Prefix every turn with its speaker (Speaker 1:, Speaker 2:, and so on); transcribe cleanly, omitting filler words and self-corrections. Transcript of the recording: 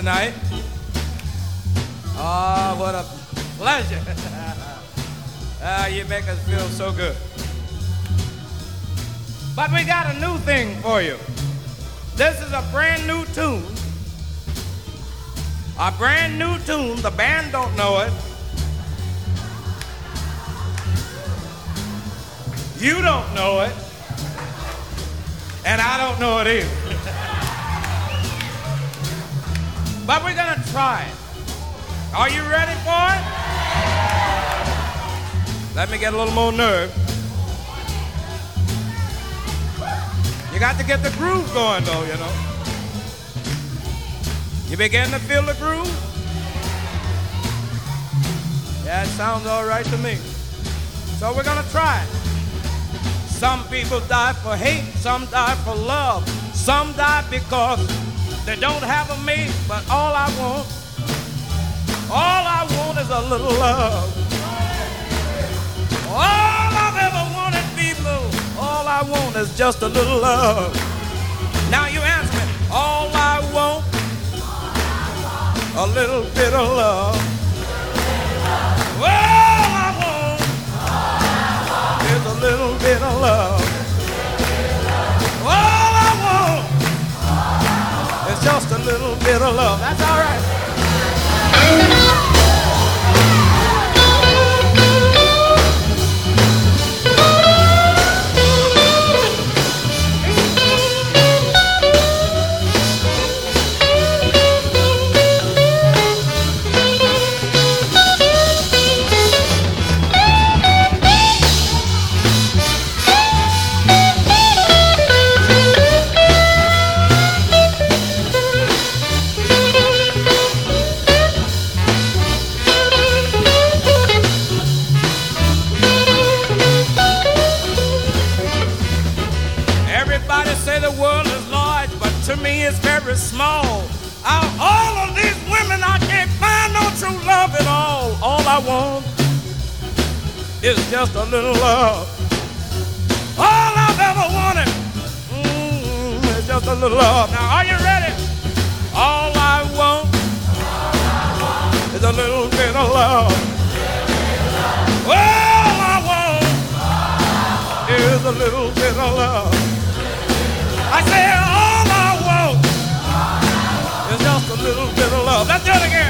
Speaker 1: tonight. Oh, what a pleasure. You make us feel so good. But we got a new thing for you. This is a brand new tune. A brand new tune. The band don't know it. You don't know it. And I don't know it either. But we're gonna try it. Are you ready for it? Let me get a little more nerve. You got to get the groove going though, you know. You begin to feel the groove? Yeah, it sounds all right to me. So we're gonna try it. Some people die for hate, some die for love. Some die because they don't have a mate, but all I want is a little love. All I've ever wanted, people, all I want is just a little love. Now you answer me, all I want, a little bit of love. All I want is a little bit of love. All I want is just a little bit of love. That's all right. To me it's very small. Out of all of these women I can't find no true love at all. All I want is just a little love. All I've ever wanted is just a little love. Now are you ready? All I want is a little bit of love. All I want is a little bit of love. I say all I want is just a little bit of love. Let's do it again.